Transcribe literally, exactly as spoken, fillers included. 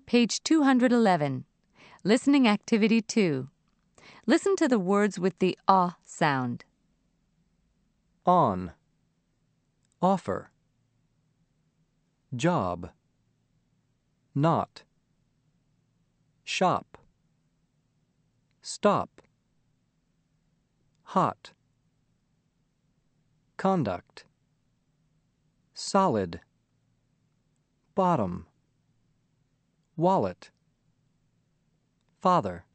Page two hundred eleven. Listening Activity two. Listen to the words with the ah sound. On, offer, job, not, shop, stop, hot, conduct, solid, bottom, wallet, father.